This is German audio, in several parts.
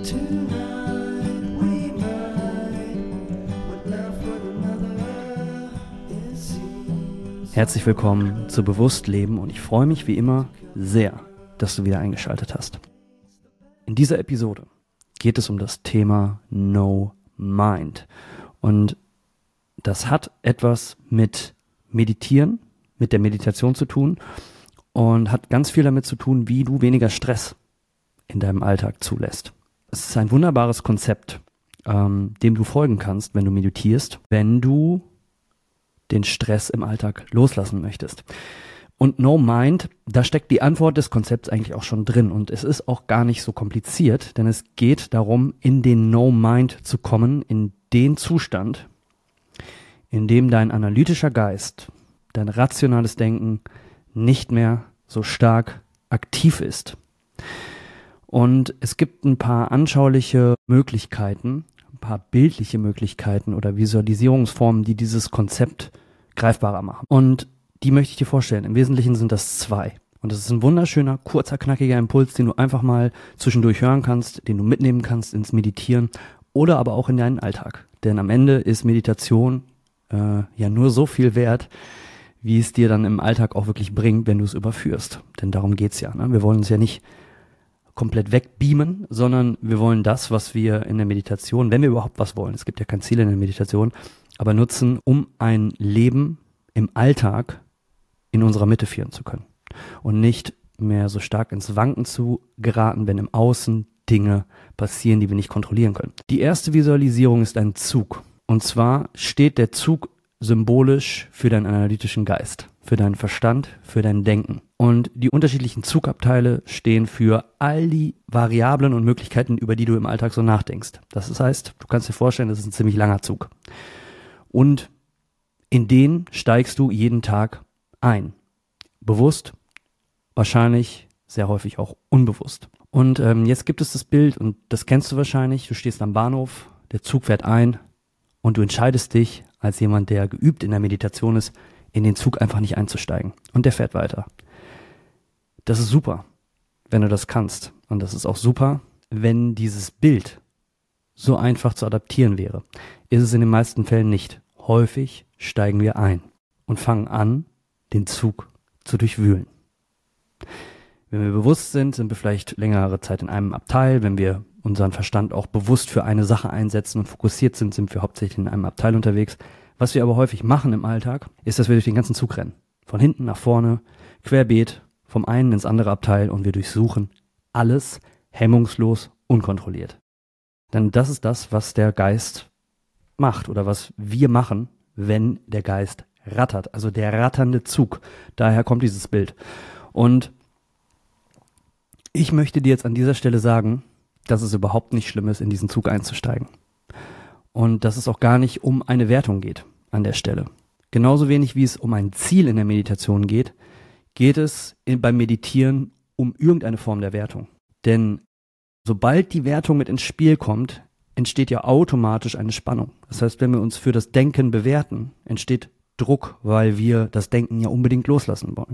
Herzlich willkommen zu Bewusst Leben und ich freue mich wie immer sehr, dass du wieder eingeschaltet hast. In dieser Episode geht es um das Thema No Mind und das hat etwas mit Meditieren, mit der Meditation zu tun und hat ganz viel damit zu tun, wie du weniger Stress in deinem Alltag zulässt. Es ist ein wunderbares Konzept, dem du folgen kannst, wenn du meditierst, wenn du den Stress im Alltag loslassen möchtest. Und No Mind, da steckt die Antwort des Konzepts eigentlich auch schon drin. Und es ist auch gar nicht so kompliziert, denn es geht darum, in den No Mind zu kommen, in den Zustand, in dem dein analytischer Geist, dein rationales Denken nicht mehr so stark aktiv ist. Und es gibt ein paar anschauliche Möglichkeiten, ein paar bildliche Möglichkeiten oder Visualisierungsformen, die dieses Konzept greifbarer machen. Und die möchte ich dir vorstellen. Im Wesentlichen sind das 2. Und das ist ein wunderschöner, kurzer, knackiger Impuls, den du einfach mal zwischendurch hören kannst, den du mitnehmen kannst ins Meditieren oder aber auch in deinen Alltag. Denn am Ende ist Meditation ja nur so viel wert, wie es dir dann im Alltag auch wirklich bringt, wenn du es überführst. Denn darum geht's ja. Ne? Wir wollen uns ja nicht komplett wegbeamen, sondern wir wollen das, was wir in der Meditation, wenn wir überhaupt was wollen, es gibt ja kein Ziel in der Meditation, aber nutzen, um ein Leben im Alltag in unserer Mitte führen zu können und nicht mehr so stark ins Wanken zu geraten, wenn im Außen Dinge passieren, die wir nicht kontrollieren können. Die erste Visualisierung ist ein Zug. Und zwar steht der Zug symbolisch für deinen analytischen Geist, für deinen Verstand, für dein Denken. Und die unterschiedlichen Zugabteile stehen für all die Variablen und Möglichkeiten, über die du im Alltag so nachdenkst. Das heißt, du kannst dir vorstellen, das ist ein ziemlich langer Zug. Und in den steigst du jeden Tag ein. Bewusst, wahrscheinlich sehr häufig auch unbewusst. Und jetzt gibt es das Bild, und das kennst du wahrscheinlich, du stehst am Bahnhof, der Zug fährt ein und du entscheidest dich, als jemand, der geübt in der Meditation ist, in den Zug einfach nicht einzusteigen. Und der fährt weiter. Das ist super, wenn du das kannst. Und das ist auch super, wenn dieses Bild so einfach zu adaptieren wäre. Ist es in den meisten Fällen nicht. Häufig steigen wir ein und fangen an, den Zug zu durchwühlen. Wenn wir bewusst sind, sind wir vielleicht längere Zeit in einem Abteil. Wenn wir unseren Verstand auch bewusst für eine Sache einsetzen und fokussiert sind, sind wir hauptsächlich in einem Abteil unterwegs. Was wir aber häufig machen im Alltag, ist, dass wir durch den ganzen Zug rennen. Von hinten nach vorne, querbeet, vom einen ins andere Abteil und wir durchsuchen alles hemmungslos, unkontrolliert. Denn das ist das, was der Geist macht oder was wir machen, wenn der Geist rattert. Also der ratternde Zug. Daher kommt dieses Bild. Und ich möchte dir jetzt an dieser Stelle sagen, dass es überhaupt nicht schlimm ist, in diesen Zug einzusteigen. Und dass es auch gar nicht um eine Wertung geht an der Stelle. Genauso wenig wie es um ein Ziel in der Meditation geht, geht es beim Meditieren um irgendeine Form der Wertung. Denn sobald die Wertung mit ins Spiel kommt, entsteht ja automatisch eine Spannung. Das heißt, wenn wir uns für das Denken bewerten, entsteht Druck, weil wir das Denken ja unbedingt loslassen wollen.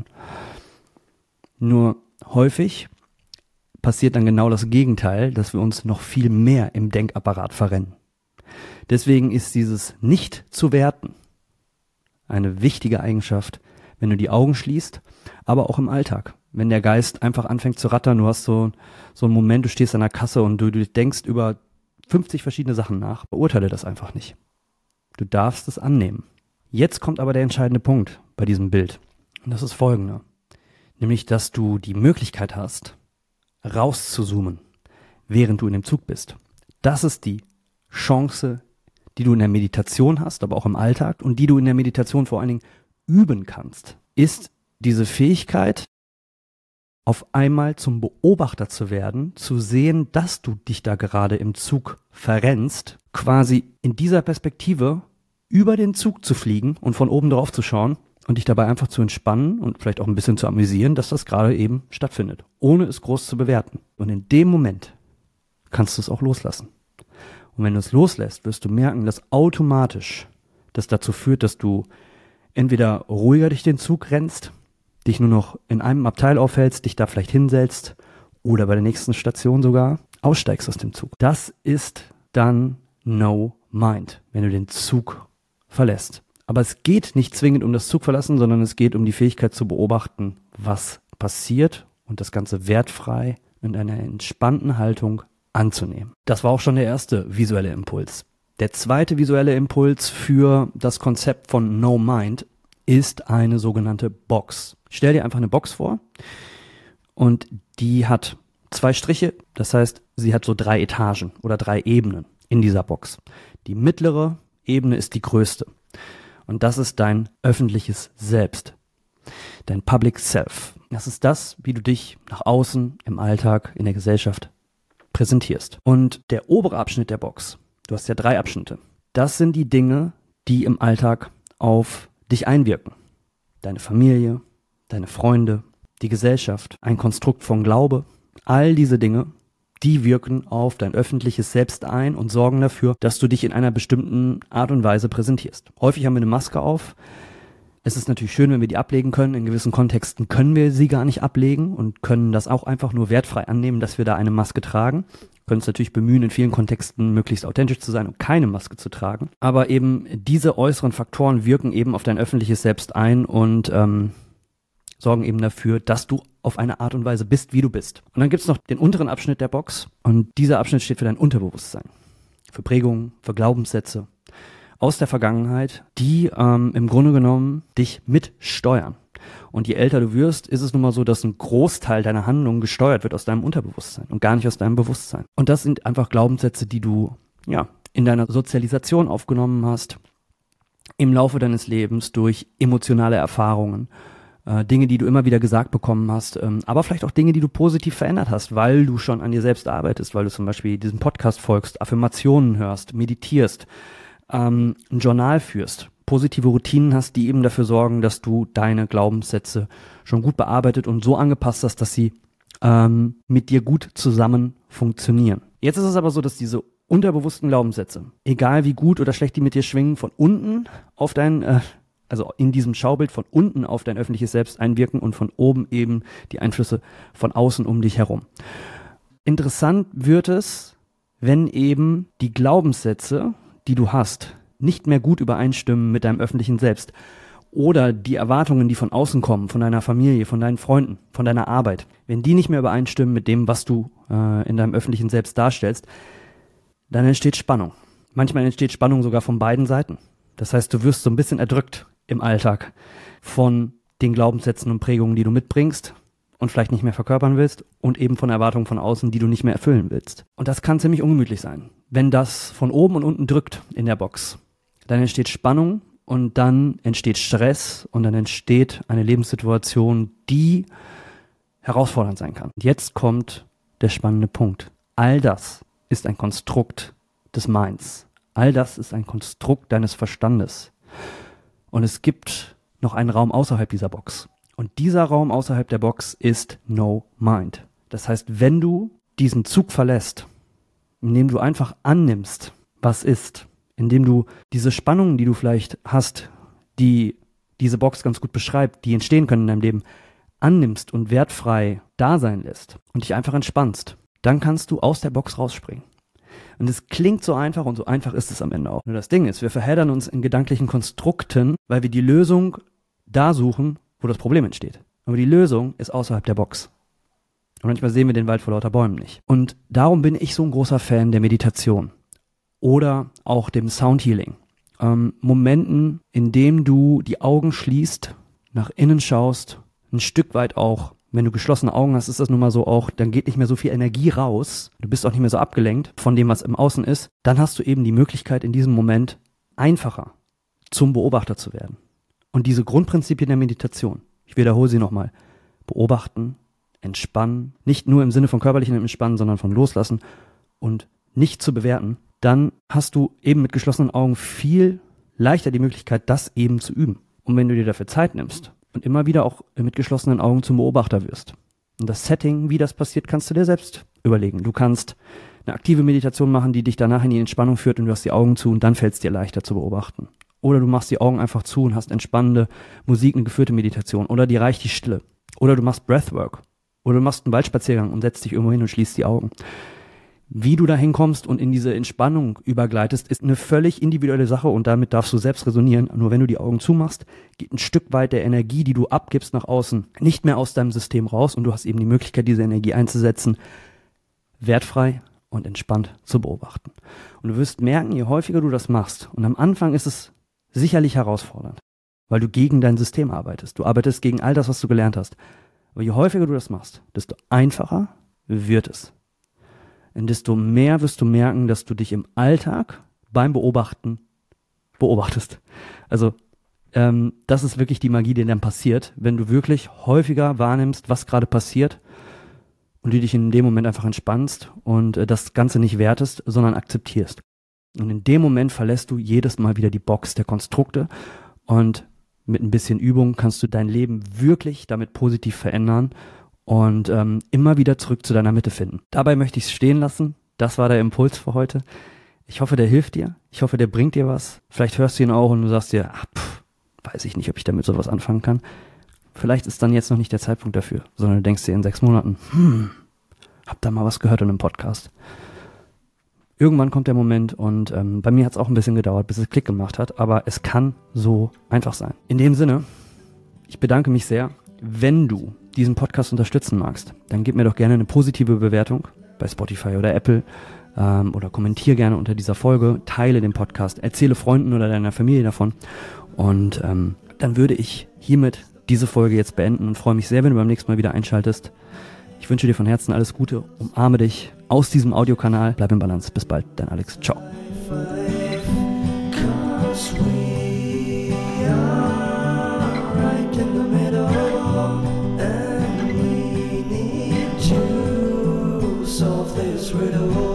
Nur häufig passiert dann genau das Gegenteil, dass wir uns noch viel mehr im Denkapparat verrennen. Deswegen ist dieses Nicht zu werten eine wichtige Eigenschaft, wenn du die Augen schließt, aber auch im Alltag. Wenn der Geist einfach anfängt zu rattern, du hast so einen Moment, du stehst an der Kasse und du denkst über 50 verschiedene Sachen nach, beurteile das einfach nicht. Du darfst es annehmen. Jetzt kommt aber der entscheidende Punkt bei diesem Bild. Und das ist folgender. Nämlich, dass du die Möglichkeit hast, rauszuzoomen, während du in dem Zug bist. Das ist die Chance, die du in der Meditation hast, aber auch im Alltag und die du in der Meditation vor allen Dingen üben kannst, ist diese Fähigkeit, auf einmal zum Beobachter zu werden, zu sehen, dass du dich da gerade im Zug verrennst, quasi in dieser Perspektive über den Zug zu fliegen und von oben drauf zu schauen und dich dabei einfach zu entspannen und vielleicht auch ein bisschen zu amüsieren, dass das gerade eben stattfindet, ohne es groß zu bewerten. Und in dem Moment kannst du es auch loslassen. Und wenn du es loslässt, wirst du merken, dass automatisch das dazu führt, dass du entweder ruhiger durch den Zug rennst, dich nur noch in einem Abteil aufhältst, dich da vielleicht hinsetzt oder bei der nächsten Station sogar. aussteigst aus dem Zug. Das ist dann No Mind, wenn du den Zug verlässt. Aber es geht nicht zwingend um das Zugverlassen, sondern es geht um die Fähigkeit zu beobachten, was passiert und das Ganze wertfrei in einer entspannten Haltung anzunehmen. Das war auch schon der erste visuelle Impuls. Der zweite visuelle Impuls für das Konzept von No Mind ist eine sogenannte Box. Stell dir einfach eine Box vor und die hat 2 Striche, das heißt, sie hat so 3 Etagen oder 3 Ebenen in dieser Box. Die mittlere Ebene ist die größte und das ist dein öffentliches Selbst, dein Public Self. Das ist das, wie du dich nach außen, im Alltag, in der Gesellschaft präsentierst. Und der obere Abschnitt der Box, du hast ja 3 Abschnitte, das sind die Dinge, die im Alltag auf dich einwirken. Deine Familie, deine Freunde, die Gesellschaft, ein Konstrukt von Glaube, all diese Dinge, die wirken auf dein öffentliches Selbst ein und sorgen dafür, dass du dich in einer bestimmten Art und Weise präsentierst. Häufig haben wir eine Maske auf. Es ist natürlich schön, wenn wir die ablegen können. In gewissen Kontexten können wir sie gar nicht ablegen und können das auch einfach nur wertfrei annehmen, dass wir da eine Maske tragen. Können uns natürlich bemühen, in vielen Kontexten möglichst authentisch zu sein und keine Maske zu tragen. Aber eben diese äußeren Faktoren wirken eben auf dein öffentliches Selbst ein und sorgen eben dafür, dass du auf eine Art und Weise bist, wie du bist. Und dann gibt's noch den unteren Abschnitt der Box und dieser Abschnitt steht für dein Unterbewusstsein, für Prägungen, für Glaubenssätze aus der Vergangenheit, die im Grunde genommen dich mitsteuern. Und je älter du wirst, ist es nun mal so, dass ein Großteil deiner Handlungen gesteuert wird aus deinem Unterbewusstsein und gar nicht aus deinem Bewusstsein. Und das sind einfach Glaubenssätze, die du in deiner Sozialisation aufgenommen hast, im Laufe deines Lebens durch emotionale Erfahrungen, Dinge, die du immer wieder gesagt bekommen hast, aber vielleicht auch Dinge, die du positiv verändert hast, weil du schon an dir selbst arbeitest, weil du zum Beispiel diesem Podcast folgst, Affirmationen hörst, meditierst, ein Journal führst, positive Routinen hast, die eben dafür sorgen, dass du deine Glaubenssätze schon gut bearbeitet und so angepasst hast, dass sie mit dir gut zusammen funktionieren. Jetzt ist es aber so, dass diese unterbewussten Glaubenssätze, egal wie gut oder schlecht die mit dir schwingen, von unten auf dein, also in diesem Schaubild von unten auf dein öffentliches Selbst einwirken und von oben eben die Einflüsse von außen um dich herum. Interessant wird es, wenn eben die Glaubenssätze, die du hast, nicht mehr gut übereinstimmen mit deinem öffentlichen Selbst oder die Erwartungen, die von außen kommen, von deiner Familie, von deinen Freunden, von deiner Arbeit, wenn die nicht mehr übereinstimmen mit dem, was du in deinem öffentlichen Selbst darstellst, dann entsteht Spannung. Manchmal entsteht Spannung sogar von beiden Seiten. Das heißt, du wirst so ein bisschen erdrückt im Alltag von den Glaubenssätzen und Prägungen, die du mitbringst und vielleicht nicht mehr verkörpern willst und eben von Erwartungen von außen, die du nicht mehr erfüllen willst. Und das kann ziemlich ungemütlich sein. Wenn das von oben und unten drückt in der Box, dann entsteht Spannung und dann entsteht Stress und dann entsteht eine Lebenssituation, die herausfordernd sein kann. Und jetzt kommt der spannende Punkt. All das ist ein Konstrukt des Minds. All das ist ein Konstrukt deines Verstandes. Und es gibt noch einen Raum außerhalb dieser Box. Und dieser Raum außerhalb der Box ist No Mind. Das heißt, wenn du diesen Zug verlässt, indem du einfach annimmst, was ist, indem du diese Spannungen, die du vielleicht hast, die diese Box ganz gut beschreibt, die entstehen können in deinem Leben, annimmst und wertfrei da sein lässt und dich einfach entspannst, dann kannst du aus der Box rausspringen. Und es klingt so einfach und so einfach ist es am Ende auch. Nur das Ding ist, wir verheddern uns in gedanklichen Konstrukten, weil wir die Lösung da suchen, wo das Problem entsteht. Aber die Lösung ist außerhalb der Box. Und manchmal sehen wir den Wald vor lauter Bäumen nicht. Und darum bin ich so ein großer Fan der Meditation oder auch dem Soundhealing. Momenten, in denen du die Augen schließt, nach innen schaust, ein Stück weit auch, wenn du geschlossene Augen hast, ist das nun mal so auch, dann geht nicht mehr so viel Energie raus, du bist auch nicht mehr so abgelenkt von dem, was im Außen ist, dann hast du eben die Möglichkeit, in diesem Moment einfacher zum Beobachter zu werden. Und diese Grundprinzipien der Meditation, ich wiederhole sie nochmal, beobachten, entspannen, nicht nur im Sinne von körperlichem Entspannen, sondern von Loslassen und nicht zu bewerten, dann hast du eben mit geschlossenen Augen viel leichter die Möglichkeit, das eben zu üben. Und wenn du dir dafür Zeit nimmst und immer wieder auch mit geschlossenen Augen zum Beobachter wirst. Und das Setting, wie das passiert, kannst du dir selbst überlegen. Du kannst eine aktive Meditation machen, die dich danach in die Entspannung führt und du hast die Augen zu und dann fällt es dir leichter zu beobachten. Oder du machst die Augen einfach zu und hast entspannende Musik, eine geführte Meditation. Oder dir reicht die Stille. Oder du machst Breathwork. Oder du machst einen Waldspaziergang und setzt dich irgendwo hin und schließt die Augen. Wie du da hinkommst und in diese Entspannung übergleitest, ist eine völlig individuelle Sache und damit darfst du selbst resonieren. Nur wenn du die Augen zumachst, geht ein Stück weit der Energie, die du abgibst nach außen, nicht mehr aus deinem System raus und du hast eben die Möglichkeit, diese Energie einzusetzen, wertfrei und entspannt zu beobachten. Und du wirst merken, je häufiger du das machst, und am Anfang ist es sicherlich herausfordernd, weil du gegen dein System arbeitest. Du arbeitest gegen all das, was du gelernt hast. Aber je häufiger du das machst, desto einfacher wird es. Und desto mehr wirst du merken, dass du dich im Alltag beim Beobachten beobachtest. Also das ist wirklich die Magie, die dann passiert, wenn du wirklich häufiger wahrnimmst, was gerade passiert und du dich in dem Moment einfach entspannst und das Ganze nicht wertest, sondern akzeptierst. Und in dem Moment verlässt du jedes Mal wieder die Box der Konstrukte und mit ein bisschen Übung kannst du dein Leben wirklich damit positiv verändern und immer wieder zurück zu deiner Mitte finden. Dabei möchte ich es stehen lassen. Das war der Impuls für heute. Ich hoffe, der hilft dir. Ich hoffe, der bringt dir was. Vielleicht hörst du ihn auch und du sagst dir, weiß ich nicht, ob ich damit sowas anfangen kann. Vielleicht ist dann jetzt noch nicht der Zeitpunkt dafür, sondern du denkst dir in 6 Monaten, hab da mal was gehört in einem Podcast. Irgendwann kommt der Moment und bei mir hat es auch ein bisschen gedauert, bis es Klick gemacht hat, aber es kann so einfach sein. In dem Sinne, ich bedanke mich sehr. Wenn du diesen Podcast unterstützen magst, dann gib mir doch gerne eine positive Bewertung bei Spotify oder Apple oder kommentier gerne unter dieser Folge, teile den Podcast, erzähle Freunden oder deiner Familie davon und dann würde ich hiermit diese Folge jetzt beenden und freue mich sehr, wenn du beim nächsten Mal wieder einschaltest. Ich wünsche dir von Herzen alles Gute, umarme dich aus diesem Audiokanal, bleib im Balance. Bis bald, dein Alex. Ciao. Solve this riddle.